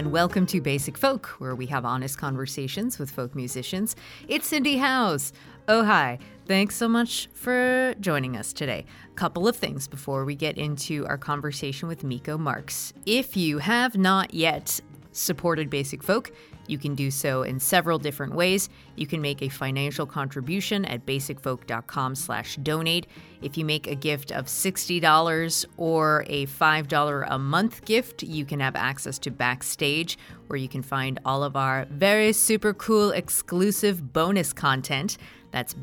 and welcome to Basic Folk, where we have honest conversations with folk musicians. It's Cindy Howes. Oh, hi. Thanks so much for joining us today. Couple of things before we get into our conversation with Miko Marks. If you have not yet supported Basic Folk, you can do so in several different ways. You can make a financial contribution at basicfolk.com/donate. If you make a gift of $60 or a $5 a month gift, you can have access to Backstage, where you can find all of our very super cool exclusive bonus content. That's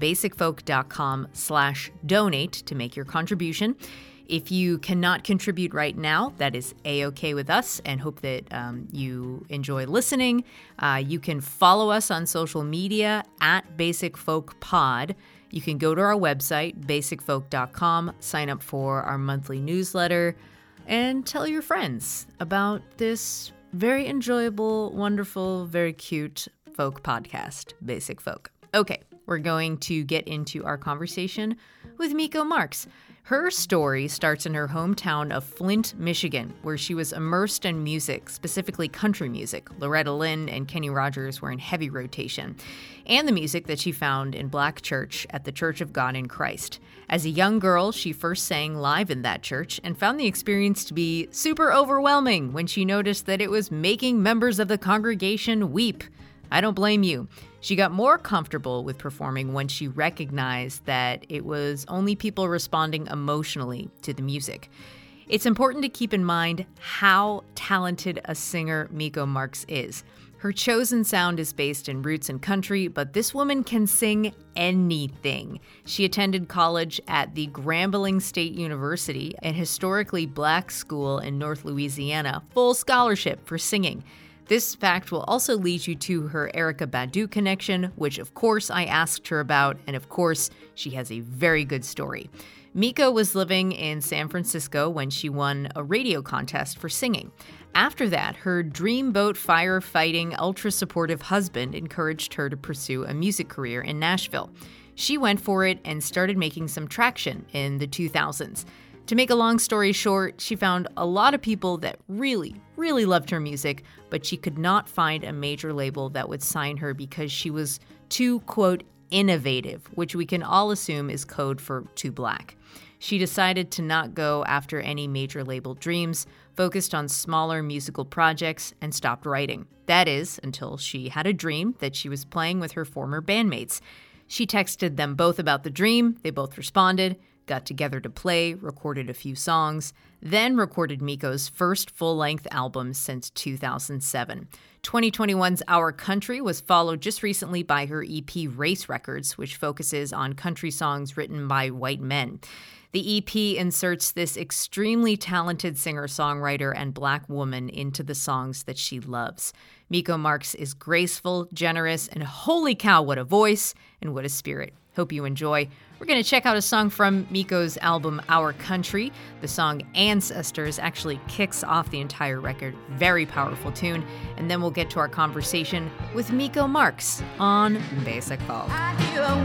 basicfolk.com/donate to make your contribution. If you cannot contribute right now, that is A-OK with us, and hope that you enjoy listening. You can follow us on social media at Basic Folk Pod. You can go to our website, basicfolk.com, sign up for our monthly newsletter, and tell your friends about this very enjoyable, wonderful, very cute folk podcast, Basic Folk. Okay, we're going to get into our conversation with Miko Marks. Her story starts in her hometown of Flint, Michigan, where she was immersed in music, specifically country music. Loretta Lynn and Kenny Rogers were in heavy rotation, and the music that she found in Black Church at the Church of God in Christ. As a young girl, she first sang live in that church and found the experience to be super overwhelming when she noticed that it was making members of the congregation weep. I don't blame you. She got more comfortable with performing when she recognized that it was only people responding emotionally to the music. It's important to keep in mind how talented a singer Miko Marks is. Her chosen sound is based in roots and country, but this woman can sing anything. She attended college at the Grambling State University, an historically black school in North Louisiana, full scholarship for singing. This fact will also lead you to her Erykah Badu connection, which of course I asked her about, and of course she has a very good story. Miko was living in San Francisco when she won a radio contest for singing. After that, her dreamboat firefighting, ultra-supportive husband encouraged her to pursue a music career in Nashville. She went for it and started making some traction in the 2000s. To make a long story short, she found a lot of people that really loved her music, but she could not find a major label that would sign her because she was too, quote, innovative, which we can all assume is code for too black. She decided to not go after any major label dreams, focused on smaller musical projects, and stopped writing. That is, until she had a dream that she was playing with her former bandmates. She texted them both about the dream, they both responded, got together to play, recorded a few songs, then recorded Miko's first full-length album since 2007. 2021's Our Country was followed just recently by her EP Race Records, which focuses on country songs written by white men. The EP inserts this extremely talented singer-songwriter and black woman into the songs that she loves. Miko Marks is graceful, generous, and holy cow, what a voice and what a spirit. Hope you enjoy. We're going to check out a song from Miko's album, Our Country. The song Ancestors actually kicks off the entire record. Very powerful tune. And then we'll get to our conversation with Miko Marks on Basic Folk. I hear a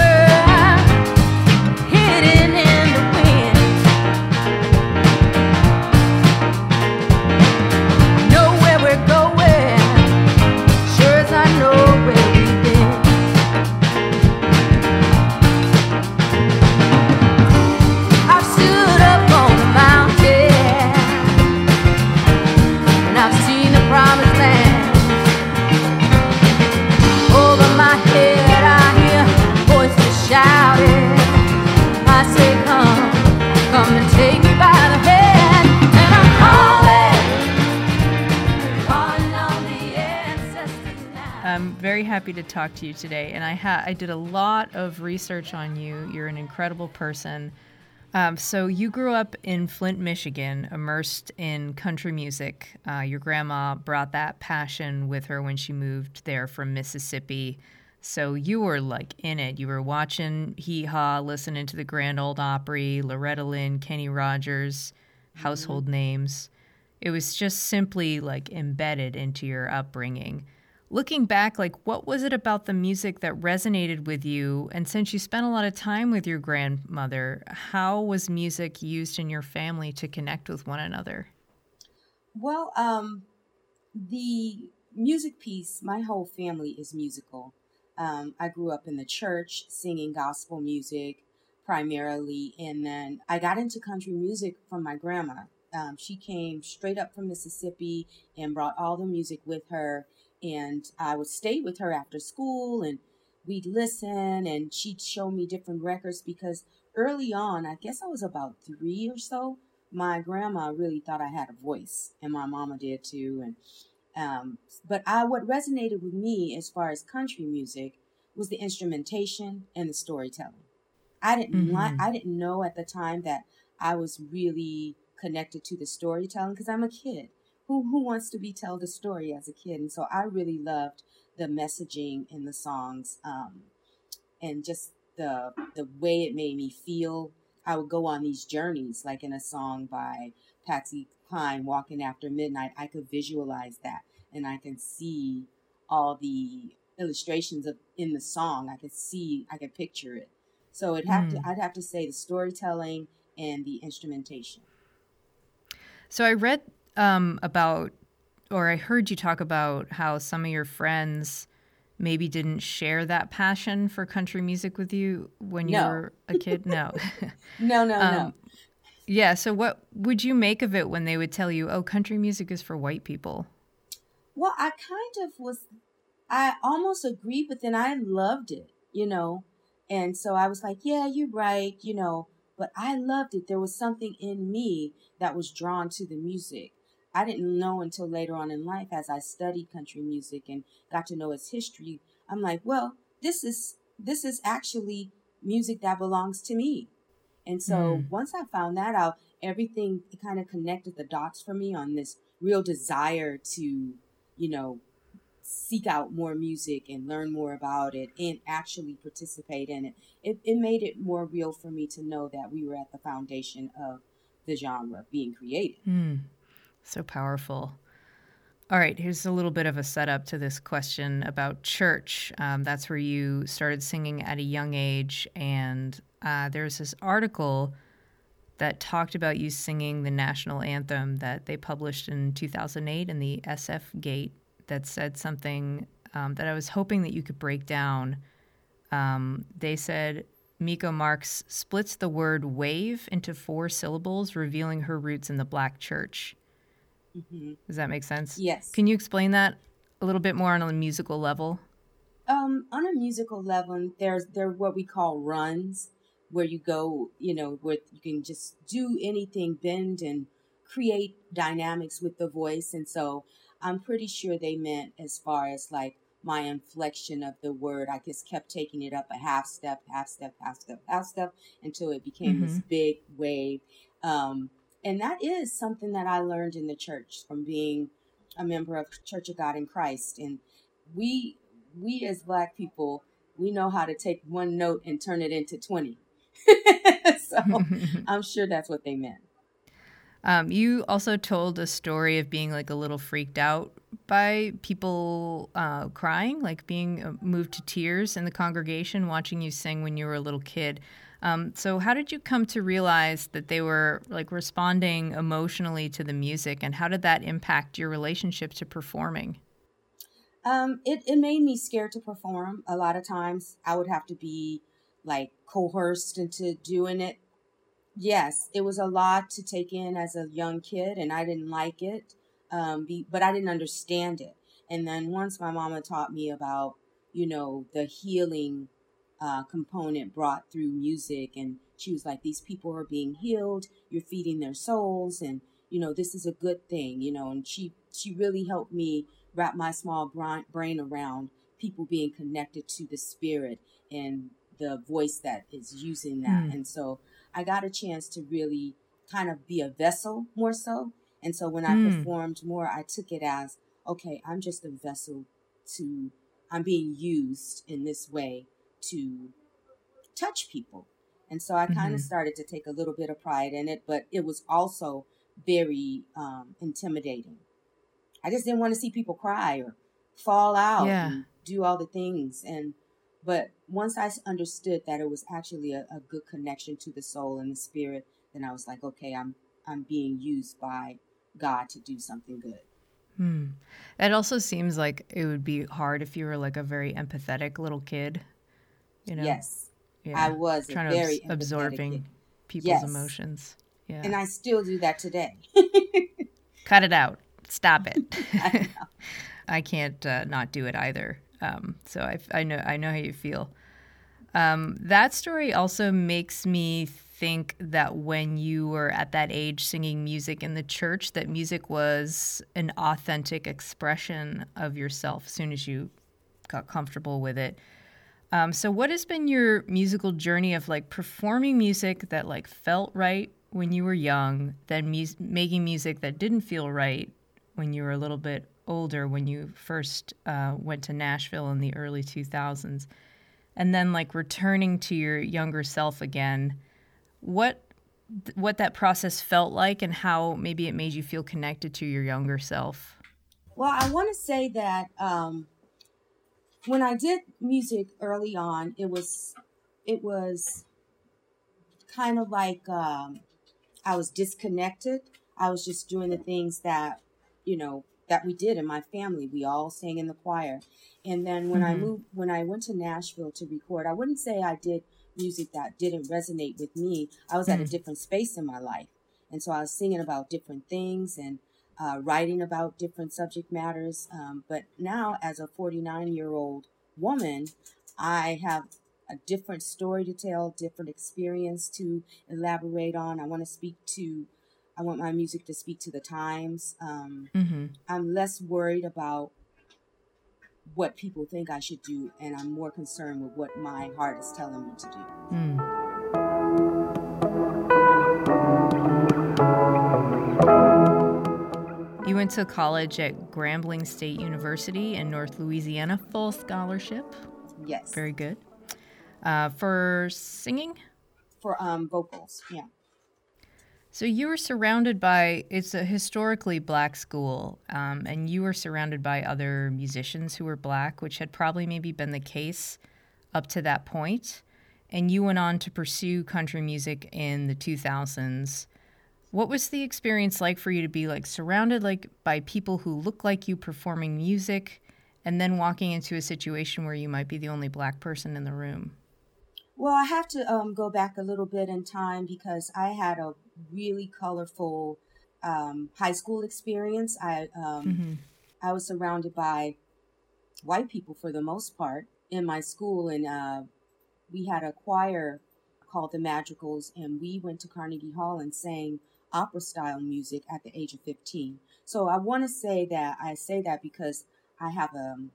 whisper hidden in the wind. Know where we're going, sure as I know where we've been. I've stood up on the mountain, and I've seen the promised land. Over my head I hear voices shouting. I say, come and take me by the hand. And I'm calling on the ancestors now. I'm very happy to talk to you today, and I did a lot of research on you. You're an incredible person. So you grew up in Flint, Michigan, immersed in country music. Your grandma brought that passion with her when she moved there from Mississippi. So you were like in it. You were watching Hee Haw, listening to the Grand Ole Opry, Loretta Lynn, Kenny Rogers, household names. It was just simply like embedded into your upbringing. Looking back, like what was it about the music that resonated with you? And since you spent a lot of time with your grandmother, how was music used in your family to connect with one another? Well, The music piece, my whole family is musical. I grew up in the church singing gospel music primarily, and then I got into country music from my grandma. She came straight up from Mississippi and brought all the music with her, and I would stay with her after school, and we'd listen, and she'd show me different records because early on, I guess I was about 3 or so, my grandma really thought I had a voice, and my mama did too, and but what resonated with me as far as country music was the instrumentation and the storytelling. Mm-hmm. I didn't know at the time that I was really connected to the storytelling because I'm a kid. Who wants to be told a story as a kid? And so I really loved the messaging in the songs, and just the way it made me feel. I would go on these journeys, like in a song by Patsy Cline, "Walking After Midnight." I could visualize that, and I can see all the illustrations of in the song. I could picture it. So Mm. I'd have to say the storytelling and the instrumentation. So I read about, or I heard you talk about how some of your friends maybe didn't share that passion for country music with you when you No, were a kid. No. no. Yeah. So what would you make of it when they would tell you, "Oh, country music is for white people"? Well, I kind of was I almost agree, but then I loved it, you know. And so I was like, yeah, you're right, you know, but I loved it. There was something in me that was drawn to the music. I didn't know until later on in life as I studied country music and got to know its history. I'm like, well, this is actually music that belongs to me. And so Mm. once I found that out, everything kind of connected the dots for me on this real desire to, you know, seek out more music and learn more about it and actually participate in it. It made it more real for me to know that we were at the foundation of the genre being created. Mm. So powerful. All right, here's a little bit of a setup to this question about church. That's where you started singing at a young age, and there's this article that talked about you singing the national anthem that they published in 2008 in the SF Gate that said something that I was hoping that you could break down. They said Miko Marks splits the word wave into 4 syllables, revealing her roots in the black church. Hmm. Does that make sense? Yes. Can you explain that a little bit more on a musical level? On a musical level, there are what we call runs, where you go, you know, where you can just do anything, bend and create dynamics with the voice. And so I'm pretty sure they meant as far as like my inflection of the word. I just kept taking it up a half step, half step, half step, half step until it became Mm-hmm. this big wave. Um, and that is something that I learned in the church from being a member of Church of God in Christ. And we we as black people, we know how to take one note and turn it into 20. So I'm sure that's what they meant. You also told a story of being like a little freaked out by people crying, like being moved to tears in the congregation watching you sing when you were a little kid. So, how did you come to realize that they were like responding emotionally to the music, and how did that impact your relationship to performing? It made me scared to perform. A lot of times I would have to be like coerced into doing it. Yes, it was a lot to take in as a young kid, and I didn't like it, but I didn't understand it. And then once my mama taught me about, you know, the healing component brought through music, and she was like, "These people are being healed. You're feeding their souls, and you know this is a good thing." You know, and she really helped me wrap my small brain around people being connected to the spirit and the voice that is using that. Hmm. And so I got a chance to really kind of be a vessel more so. And so when I Hmm. performed more, I took it as, okay, I'm just a vessel to, I'm being used in this way to touch people. And so I kind of Mm-hmm. started to take a little bit of pride in it, but it was also very intimidating. I just didn't want to see people cry or fall out Yeah. and do all the things. And but once I understood that it was actually a good connection to the soul and the spirit, then I was like, okay, I'm being used by God to do something good. It also seems like it would be hard if you were like a very empathetic little kid, you know? Yes, I Yeah. was a Trying to very empathetic kid. absorbing people's Yes, emotions. Yeah. and I still do that today. Cut it out. Stop it. I know. I can't not do it either. So I know how you feel. That story also makes me think that when you were at that age singing music in the church, that music was an authentic expression of yourself as soon as you got comfortable with it. So what has been your musical journey of like performing music that like felt right when you were young, then making music that didn't feel right when you were a little bit older, when you first went to Nashville in the early 2000s, and then like returning to your younger self again? What that process felt like and how maybe it made you feel connected to your younger self? Well, I want to say that when I did music early on, it was kind of like I was disconnected. I was just doing the things that, that we did in my family. We all sang in the choir. And then when I went to Nashville to record, I wouldn't say I did music that didn't resonate with me. I was at a different space in my life. And so I was singing about different things and writing about different subject matters. But now, as a 49-year-old woman, I have a different story to tell, different experience to elaborate on. I want my music to speak to the times. I'm less worried about what people think I should do, and I'm more concerned with what my heart is telling me to do. You went to college at Grambling State University in North Louisiana, full scholarship. Yes. Very good. For singing? For vocals, yeah. So you were surrounded by, it's a historically black school, and you were surrounded by other musicians who were black, which had probably maybe been the case up to that point. And you went on to pursue country music in the 2000s. What was the experience like for you to be like surrounded like by people who look like you performing music and then walking into a situation where you might be the only black person in the room? Well, I have to go back a little bit in time because I had a really colorful high school experience. I was surrounded by white people for the most part in my school, and we had a choir called the Madrigals, and we went to Carnegie Hall and sang opera-style music at the age of 15. So I want to say that I say that because I have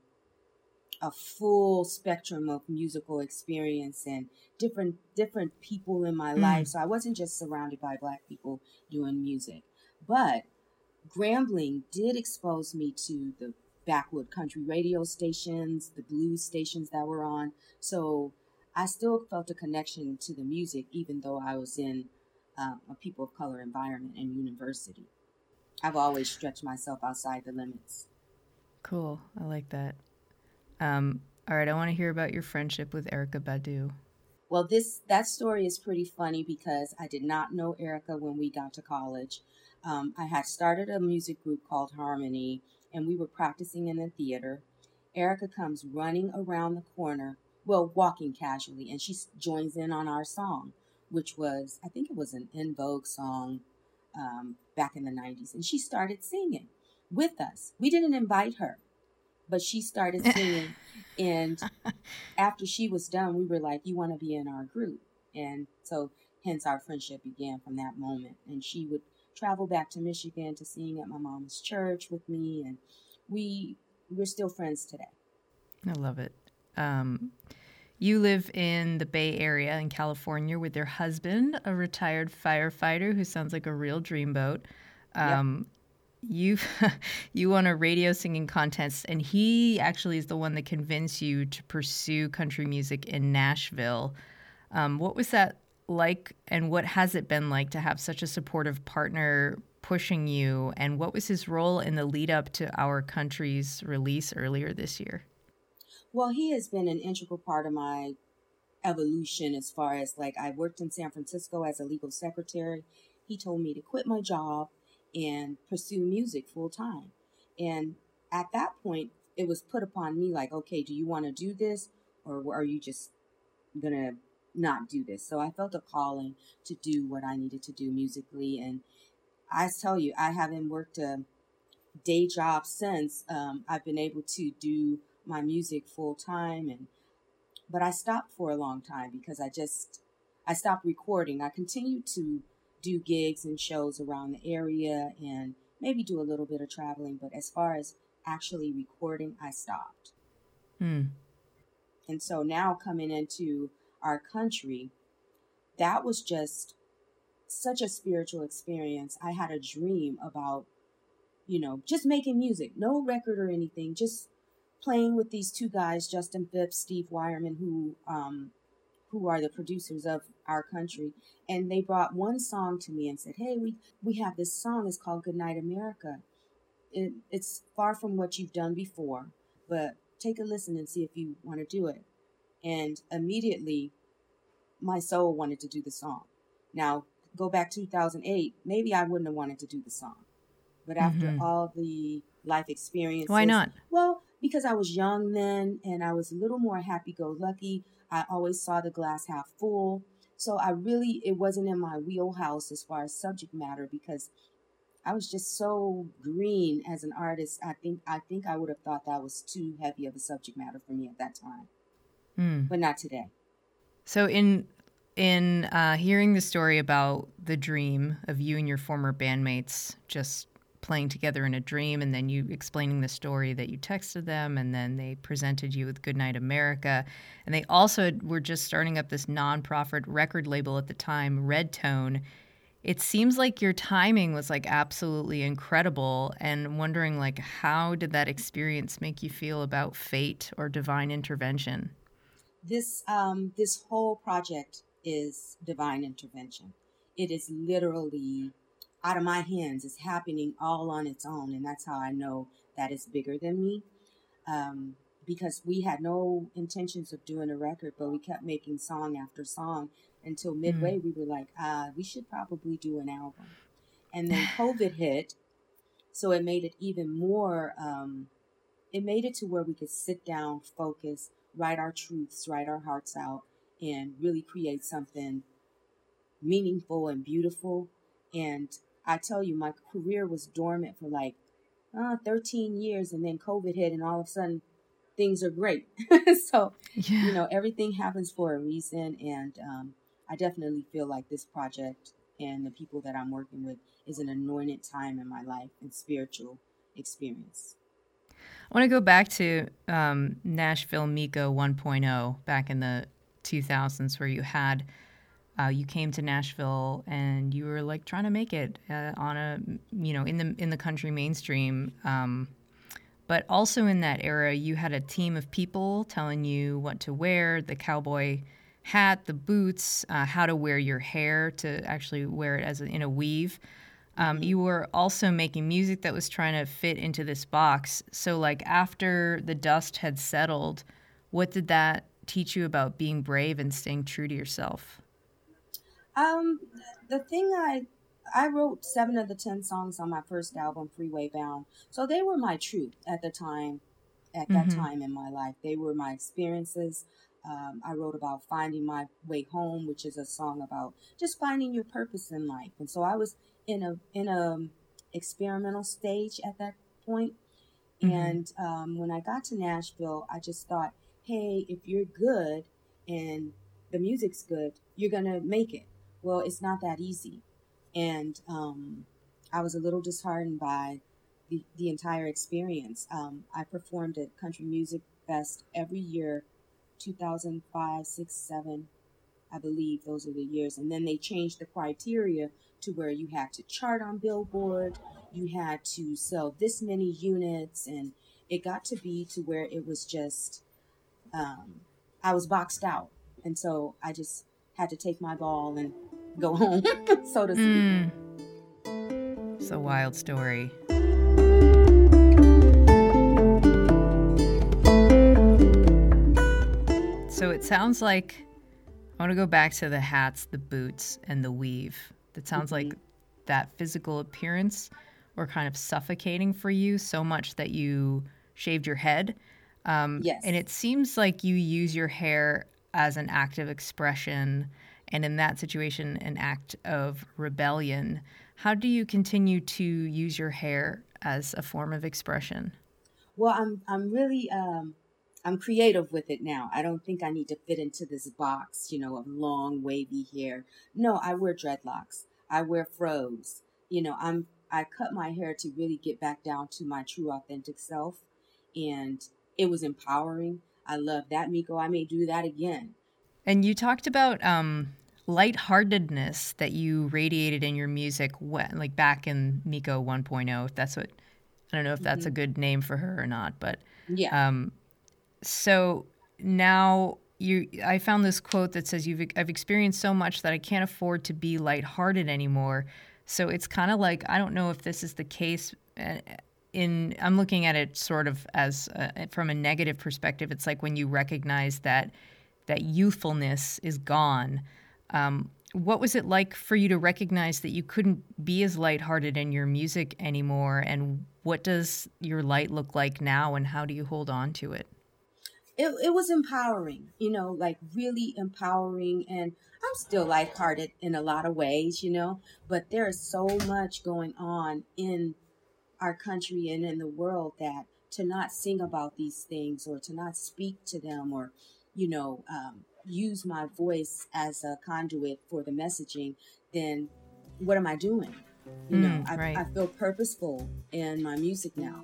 a full spectrum of musical experience and different people in my life. So I wasn't just surrounded by black people doing music. But Grambling did expose me to the backwood country radio stations, the blues stations that were on. So I still felt a connection to the music, even though I was in a people of color environment and university. I've always stretched myself outside the limits. Cool. I like that. All right, I want to hear about your friendship with Erykah Badu. Well, that story is pretty funny because I did not know Erykah when we got to college. I had started a music group called Harmony, and we were practicing in the theater. Erykah comes running around the corner, well, walking casually, and she joins in on our song, which was, I think it was an En Vogue song back in the 90s. And she started singing with us. We didn't invite her, but she started singing. And after she was done, we were like, you want to be in our group? And so hence our friendship began from that moment. And she would travel back to Michigan to sing at my mom's church with me. And we're still friends today. I love it. You live in the Bay Area in California with your husband, a retired firefighter who sounds like a real dreamboat. Yep. You won a radio singing contest, and he actually is the one that convinced you to pursue country music in Nashville. What was that like, and what has it been like to have such a supportive partner pushing you, and what was his role in the lead up to Our Country's release earlier this year? Well, he has been an integral part of my evolution as far as like I worked in San Francisco as a legal secretary. He told me to quit my job and pursue music full time. And at that point, it was put upon me like, okay, do you want to do this, or are you just going to not do this? So I felt a calling to do what I needed to do musically. And I tell you, I haven't worked a day job since. I've been able to do my music full time, but I stopped for a long time because I stopped recording. I continued to do gigs and shows around the area and maybe do a little bit of traveling, but as far as actually recording, I stopped. And so now coming into our country, that was just such a spiritual experience. I had a dream about, just making music, no record or anything, just playing with these two guys, Justin Phipps, Steve Wyerman, who are the producers of our country. And they brought one song to me and said, hey, we have this song. It's called Goodnight America. It's far from what you've done before, but take a listen and see if you want to do it. And immediately my soul wanted to do the song. Now, go back 2008, maybe I wouldn't have wanted to do the song. But after all the life experiences... Why not? Well, because I was young then, and I was a little more happy-go-lucky. I always saw the glass half full. So it wasn't in my wheelhouse as far as subject matter, because I was just so green as an artist. I think I would have thought that was too heavy of a subject matter for me at that time. But not today. So in hearing the story about the dream of you and your former bandmates just playing together in a dream, and then you explaining the story that you texted them, and then they presented you with Goodnight America, and they also were just starting up this nonprofit record label at the time, Red Tone. It seems like your timing was like absolutely incredible, and wondering like how did that experience make you feel about fate or divine intervention? This whole project is divine intervention. It is literally out of my hands. It's happening all on its own, and that's how I know that it's bigger than me. Because we had no intentions of doing a record, but we kept making song after song until midway we were like, we should probably do an album. And then COVID hit, so it made it even more, it made it to where we could sit down, focus, write our truths, write our hearts out, and really create something meaningful and beautiful. And I tell you, my career was dormant for like 13 years, and then COVID hit, and all of a sudden things are great. So, everything happens for a reason. And I definitely feel like this project and the people that I'm working with is an anointed time in my life and spiritual experience. I want to go back to Nashville Miko 1.0 back in the 2000s, where you came to Nashville and you were like trying to make it on a, in the country mainstream. But also in that era, you had a team of people telling you what to wear, the cowboy hat, the boots, how to wear your hair to actually wear it in a weave. You were also making music that was trying to fit into this box. So like after the dust had settled, what did that teach you about being brave and staying true to yourself? The thing I wrote 7 of the 10 songs on my first album, Freeway Bound. So they were my truth at the time, that time in my life. They were my experiences. I wrote about finding my way home, which is a song about just finding your purpose in life. And so I was in a experimental stage at that point. And when I got to Nashville, I just thought, hey, if you're good and the music's good, you're going to make it. Well, it's not that easy. And I was a little disheartened by the entire experience. I performed at Country Music Fest every year, 2005, 6, 7, I believe those are the years. And then they changed the criteria to where you had to chart on Billboard, you had to sell this many units, and it got to be to where it was just, I was boxed out. And so I just had to take my ball and go home, so to speak. It's a wild story. So it sounds like, I want to go back to the hats, the boots, and the weave. It sounds like that physical appearance were kind of suffocating for you so much that you shaved your head. Yes. And it seems like you use your hair as an act of expression, and in that situation, an act of rebellion. How do you continue to use your hair as a form of expression? Well, I'm really I'm creative with it now. I don't think I need to fit into this box, of long wavy hair. No, I wear dreadlocks. I wear fros. I cut my hair to really get back down to my true authentic self, and it was empowering. I love that, Miko. I may do that again. And you talked about lightheartedness that you radiated in your music, like back in Miko 1.0. If that's what, I don't know if that's a good name for her or not, but Yeah. so now I found this quote that says, I've experienced so much that I can't afford to be lighthearted anymore. So it's kind of like, I don't know if this is the case. I'm looking at it sort of as from a negative perspective. It's like when you recognize that youthfulness is gone. What was it like for you to recognize that you couldn't be as lighthearted in your music anymore? And what does your light look like now, and how do you hold on to it? It was empowering, like really empowering. And I'm still lighthearted in a lot of ways, but there is so much going on in our country and in the world that to not sing about these things or to not speak to them or, use my voice as a conduit for the messaging, then what am I doing? Right. I feel purposeful in my music now.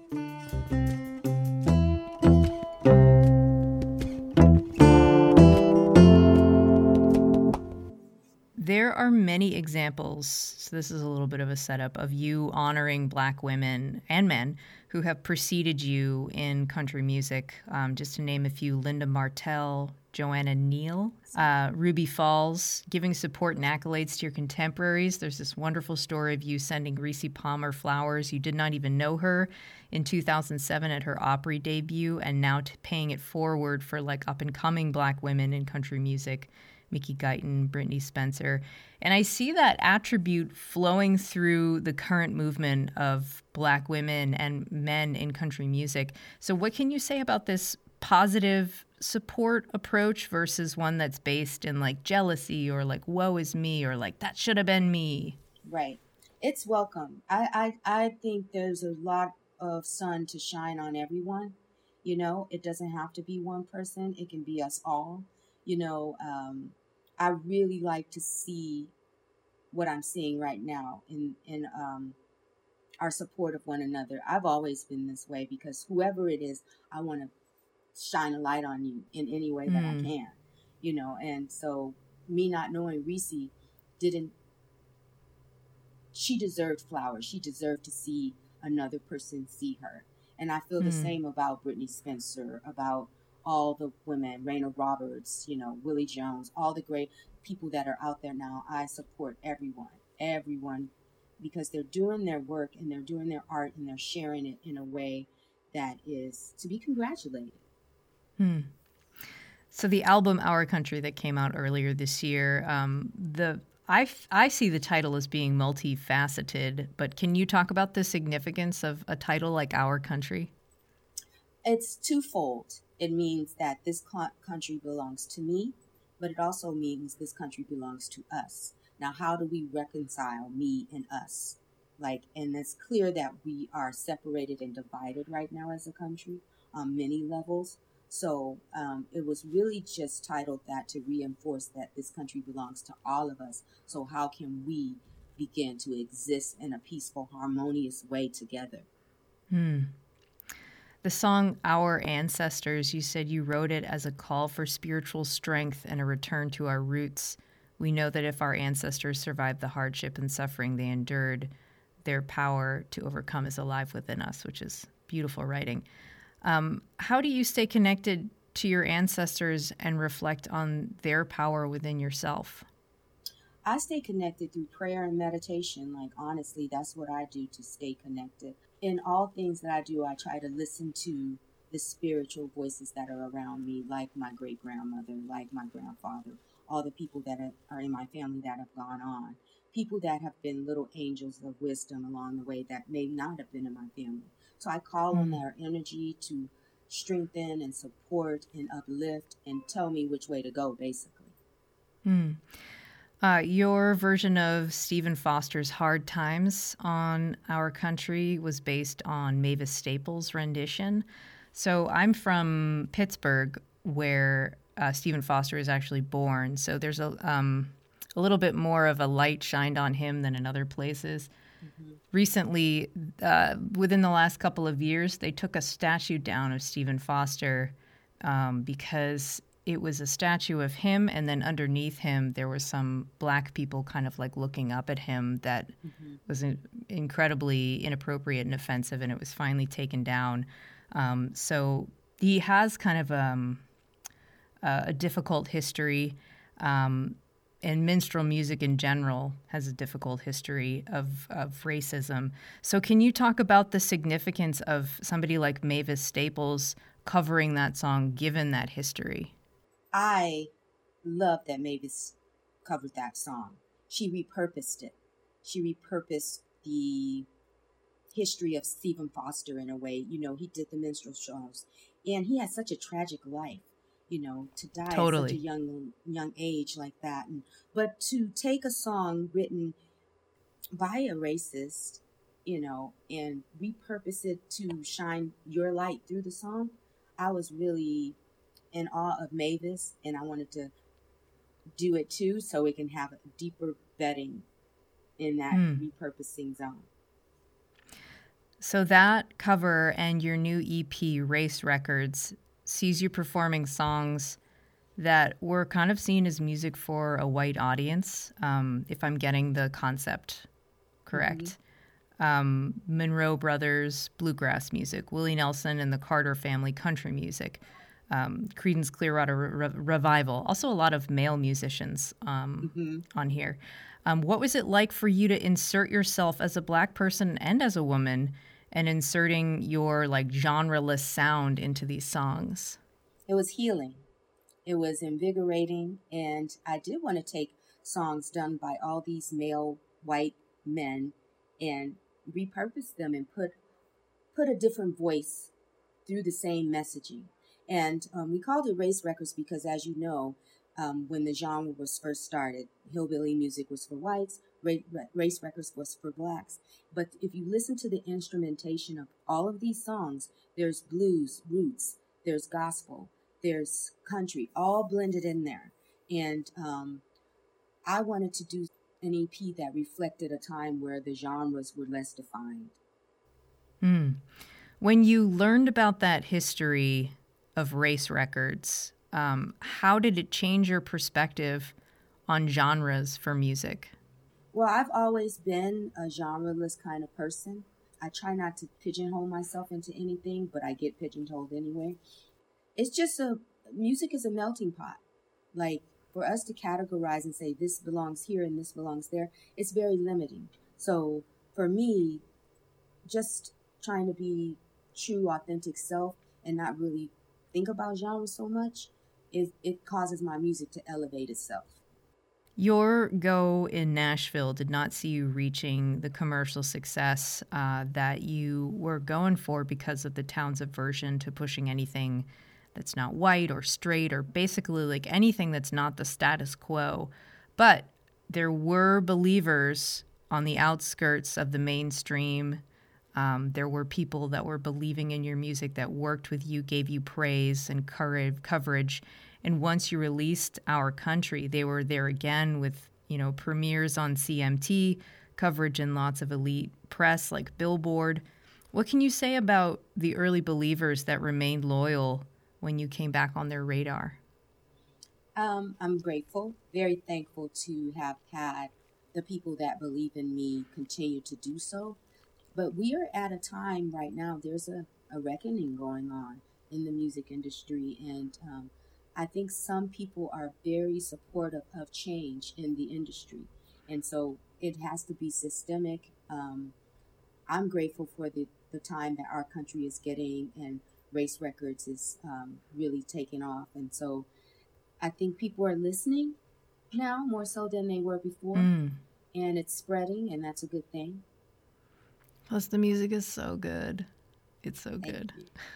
There are many examples, so this is a little bit of a setup, of you honoring Black women and men who have preceded you in country music. Just to name a few: Linda Martell, Joanna Neal, Ruby Falls, giving support and accolades to your contemporaries. There's this wonderful story of you sending Reese Palmer flowers. You did not even know her in 2007 at her Opry debut, and now paying it forward for like up-and-coming Black women in country music. Mickey Guyton, Brittany Spencer. And I see that attribute flowing through the current movement of Black women and men in country music. So what can you say about this positive support approach versus one that's based in like jealousy or like woe is me or like that should have been me? Right. It's welcome. I think there's a lot of sun to shine on everyone. It doesn't have to be one person. It can be us all. I really like to see what I'm seeing right now in our support of one another. I've always been this way because whoever it is, I want to shine a light on you in any way that I can, and so me not knowing Reese she deserved flowers. She deserved to see another person see her. And I feel the same about Brittany Spencer, about all the women, Raina Roberts, Willie Jones, all the great people that are out there now. I support everyone, because they're doing their work and they're doing their art and they're sharing it in a way that is to be congratulated. So the album Our Country that came out earlier this year, I see the title as being multifaceted, but can you talk about the significance of a title like Our Country? It's twofold. It means that this country belongs to me, but it also means this country belongs to us. Now, how do we reconcile me and us? And it's clear that we are separated and divided right now as a country on many levels. So it was really just titled that to reinforce that this country belongs to all of us. So how can we begin to exist in a peaceful, harmonious way together? The song Our Ancestors, you said you wrote it as a call for spiritual strength and a return to our roots. We know that if our ancestors survived the hardship and suffering they endured, their power to overcome is alive within us, which is beautiful writing. How do you stay connected to your ancestors and reflect on their power within yourself? I stay connected through prayer and meditation. Honestly, that's what I do to stay connected. In all things that I do, I try to listen to the spiritual voices that are around me, like my great grandmother, like my grandfather, all the people that are in my family that have gone on. people that have been little angels of wisdom along the way that may not have been in my family. So I call on their energy to strengthen and support and uplift and tell me which way to go, basically. Your version of Stephen Foster's Hard Times on Our Country was based on Mavis Staples' rendition. So I'm from Pittsburgh, where Stephen Foster is actually born. So there's a little bit more of a light shined on him than in other places. Recently, within the last couple of years, they took a statue down of Stephen Foster because it was a statue of him, and then underneath him there were some black people kind of like looking up at him that was incredibly inappropriate and offensive, and it was finally taken down. So he has kind of a difficult history, and minstrel music in general has a difficult history of racism. So can you talk about the significance of somebody like Mavis Staples covering that song given that history? I love that Mavis covered that song. She repurposed it. She repurposed the history of Stephen Foster in a way. You know, he did the minstrel shows, and he had such a tragic life, you know, to die at such a young age like that. But to take a song written by a racist, you know, and repurpose it to shine your light through the song, I was really in awe of Mavis, and I wanted to do it too so it can have a deeper vetting in that repurposing zone. So that cover and your new EP, Race Records, sees you performing songs that were kind of seen as music for a white audience, if I'm getting the concept correct. Monroe Brothers bluegrass music, Willie Nelson and the Carter Family country music, Creedence Clearwater Revival, also a lot of male musicians on here. What was it like for you to insert yourself as a black person and as a woman and inserting your like genre-less sound into these songs? It was healing. It was invigorating, and I did want to take songs done by all these male white men and repurpose them and put a different voice through the same messaging. And we called it Race Records because, as you know, when the genre was first started, hillbilly music was for whites, Race Records was for blacks. But if you listen to the instrumentation of all of these songs, there's blues, roots, there's gospel, there's country, all blended in there. And I wanted to do an EP that reflected a time where the genres were less defined. When you learned about that history of Race Records, how did it change your perspective on genres for music? Well, I've always been a genre-less kind of person. I try not to pigeonhole myself into anything, but I get pigeonholed anyway. It's just music is a melting pot. Like, for us to categorize and say this belongs here and this belongs there, it's very limiting. So for me, just trying to be true, authentic self and not really think about genre so much, it causes my music to elevate itself. Your go in Nashville did not see you reaching the commercial success that you were going for because of the town's aversion to pushing anything that's not white or straight or basically like anything that's not the status quo. But there were believers on the outskirts of the mainstream. There were people that were believing in your music, that worked with you, gave you praise and coverage. And once you released Our Country, they were there again with, you know, premieres on CMT, coverage in lots of elite press like Billboard. What can you say about the early believers that remained loyal when you came back on their radar? I'm grateful, very thankful to have had the people that believe in me continue to do so. But we are at a time right now, there's a reckoning going on in the music industry. And I think some people are very supportive of change in the industry. And so it has to be systemic. I'm grateful for the time that Our Country is getting, and Race Records is really taking off. And so I think people are listening now more so than they were before. and it's spreading, and that's a good thing. Plus, the music is so good. It's so good.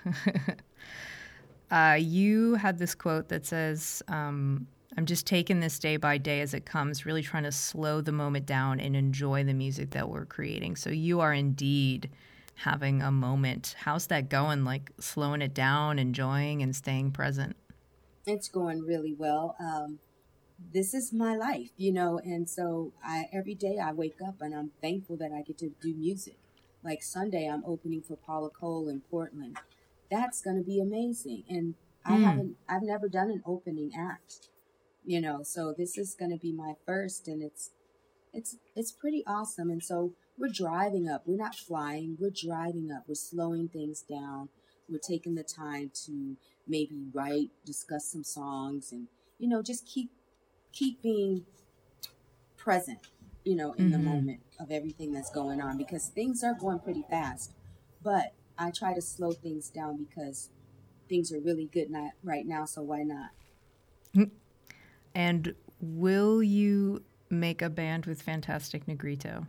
You had this quote that says, I'm just taking this day by day as it comes, really trying to slow the moment down and enjoy the music that we're creating. So you are indeed having a moment. How's that going? Like slowing it down, enjoying, and staying present? It's going really well. This is my life, you know, and so every day I wake up and I'm thankful that I get to do music. Like Sunday, I'm opening for Paula Cole in Portland. That's going to be amazing. And I've never done an opening act, you know, so this is going to be my first, and it's pretty awesome. And so we're driving up. We're not flying. We're driving up. We're slowing things down. We're taking the time to maybe write, discuss some songs, and, you know, just keep being present, you know, in the moment of everything that's going on, because things are going pretty fast. But I try to slow things down because things are really good right now, so why not? And will you make a band with Fantastic Negrito?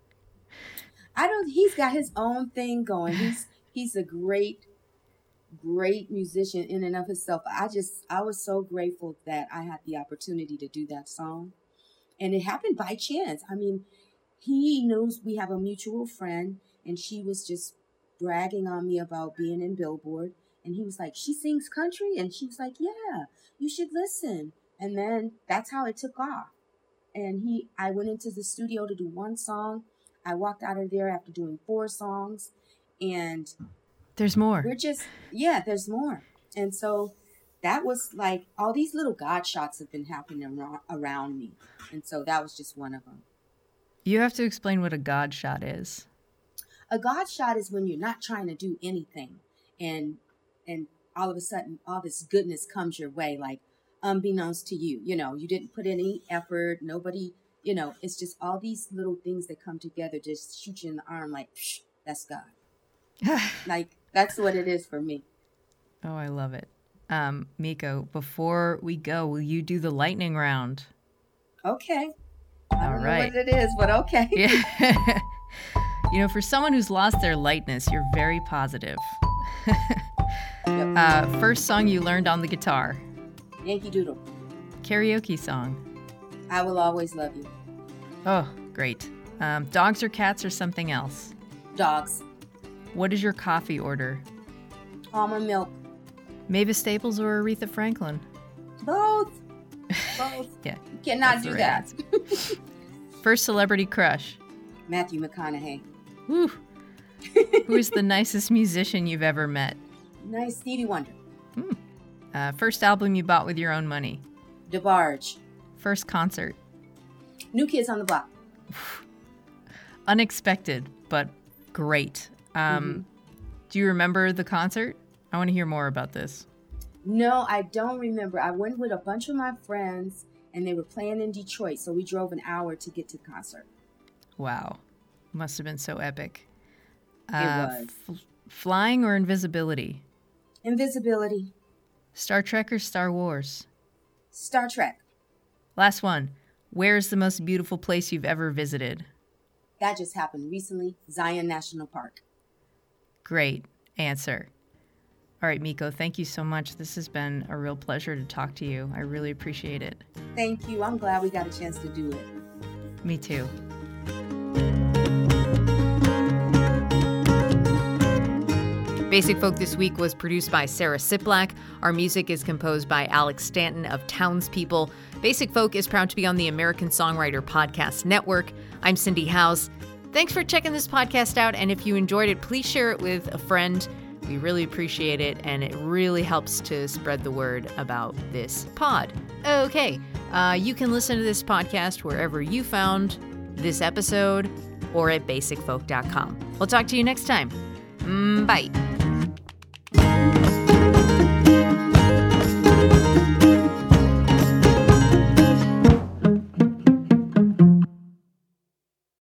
He's got his own thing going. He's a great musician in and of himself. I was so grateful that I had the opportunity to do that song. And it happened by chance. I mean, he knows we have a mutual friend, and she was just bragging on me about being in Billboard. And he was like, she sings country? And she was like, yeah, you should listen. And then that's how it took off. And I went into the studio to do one song. I walked out of there after doing 4 songs. And there's more. There's more. And so that was like, all these little God shots have been happening around me. And so that was just one of them. You have to explain what a God shot is. A God shot is when you're not trying to do anything, and all of a sudden all this goodness comes your way, like unbeknownst to you. You know, you didn't put any effort, nobody, you know, it's just all these little things that come together, just shoot you in the arm like, psh, that's God. Like, that's what it is for me. Oh, I love it. Miko, before we go, will you do the lightning round? Okay. I don't know right. what it is, but okay. Yeah. You know, for someone who's lost their lightness, you're very positive. Yep. First song you learned on the guitar? Yankee Doodle. Karaoke song? I Will Always Love You. Oh, great. Dogs or cats or something else? Dogs. What is your coffee order? Almond milk. Mavis Staples or Aretha Franklin? Both. Yeah. You cannot do that. First celebrity crush? Matthew McConaughey. Woo. Who is the nicest musician you've ever met? Nice. Stevie Wonder. First album you bought with your own money? DeBarge. First concert? New Kids on the Block. Unexpected, but great. Do you remember the concert? I want to hear more about this. No, I don't remember. I went with a bunch of my friends, and they were playing in Detroit, so we drove an hour to get to the concert. Wow. Must have been so epic. It was. Flying or invisibility? Invisibility. Star Trek or Star Wars? Star Trek. Last one. Where's the most beautiful place you've ever visited? That just happened recently. Zion National Park. Great answer. All right, Miko, thank you so much. This has been a real pleasure to talk to you. I really appreciate it. Thank you. I'm glad we got a chance to do it. Me too. Basic Folk this week was produced by Sarah Siplak. Our music is composed by Alex Stanton of Townspeople. Basic Folk is proud to be on the American Songwriter Podcast Network. I'm Cindy Howes. Thanks for checking this podcast out, and if you enjoyed it, please share it with a friend. We really appreciate it, and it really helps to spread the word about this pod. Okay, you can listen to this podcast wherever you found this episode or at basicfolk.com. We'll talk to you next time. Bye.